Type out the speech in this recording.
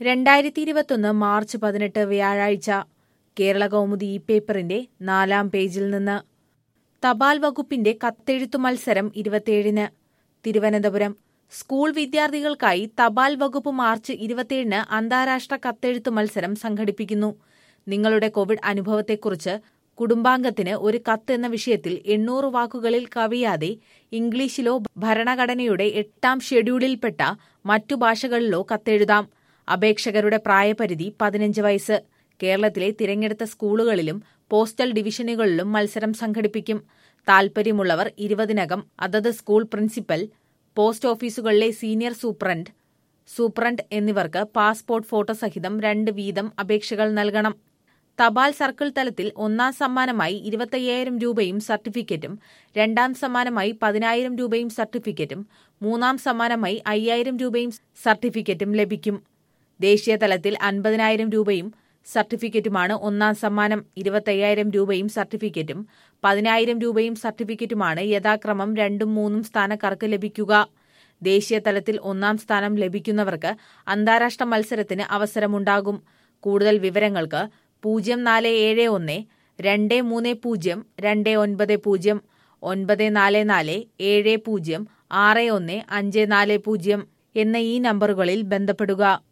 2021 March 18 വ്യാഴാഴ്ച കേരള കൗമുദി ഈ പേപ്പറിന്റെ 4-ാം പേജിൽ നിന്ന് തപാൽ വകുപ്പിന്റെ കത്തെഴുത്തു മത്സരം 27-ന് തിരുവനന്തപുരം. സ്കൂൾ വിദ്യാർത്ഥികൾക്കായി തപാൽ വകുപ്പ് മാർച്ച് 27-ന് അന്താരാഷ്ട്ര കത്തെഴുത്തു മത്സരം സംഘടിപ്പിക്കുന്നു. നിങ്ങളുടെ കോവിഡ് അനുഭവത്തെക്കുറിച്ച് കുടുംബാംഗത്തിന് ഒരു കത്ത് എന്ന വിഷയത്തിൽ 800 വാക്കുകളിൽ കവിയാതെ ഇംഗ്ലീഷിലോ ഭരണഘടനയുടെ 8-ാം ഷെഡ്യൂളിൽപ്പെട്ട മറ്റു ഭാഷകളിലോ കത്തെഴുതാം. അപേക്ഷകരുടെ പ്രായപരിധി 15 വയസ്സ്. കേരളത്തിലെ തിരഞ്ഞെടുത്ത സ്കൂളുകളിലും പോസ്റ്റൽ ഡിവിഷനുകളിലും മത്സരം സംഘടിപ്പിക്കും. താൽപര്യമുള്ളവർ 20-നകം അതത് സ്കൂൾ പ്രിൻസിപ്പൽ, പോസ്റ്റ് ഓഫീസുകളിലെ സീനിയർ സൂപ്രണ്ട് എന്നിവർക്ക് പാസ്പോർട്ട് ഫോട്ടോ സഹിതം 2 വീതം അപേക്ഷകൾ നൽകണം. തപാൽ സർക്കിൾ തലത്തിൽ 1-ാം സമ്മാനമായി 25,000 രൂപയും സർട്ടിഫിക്കറ്റും, 2-ാം സമ്മാനമായി 10,000 രൂപയും സർട്ടിഫിക്കറ്റും, 3-ാം സമ്മാനമായി 5,000 രൂപയും സർട്ടിഫിക്കറ്റും ലഭിക്കും. ദേശീയ തലത്തിൽ 50,000 രൂപയും സർട്ടിഫിക്കറ്റുമാണ് 1-ാം സമ്മാനം. 25,000 രൂപയും സർട്ടിഫിക്കറ്റും 10,000 രൂപയും സർട്ടിഫിക്കറ്റുമാണ് യഥാക്രമം 2ഉം 3ഉം സ്ഥാനക്കാർക്ക് ലഭിക്കുക. ദേശീയ തലത്തിൽ 1-ാം സ്ഥാനം ലഭിക്കുന്നവർക്ക് അന്താരാഷ്ട്ര മത്സരത്തിന് അവസരമുണ്ടാകും. കൂടുതൽ വിവരങ്ങൾക്ക് 0471 230 290 944 70 61 5440 എന്ന ഈ നമ്പറുകളിൽ ബന്ധപ്പെടുക.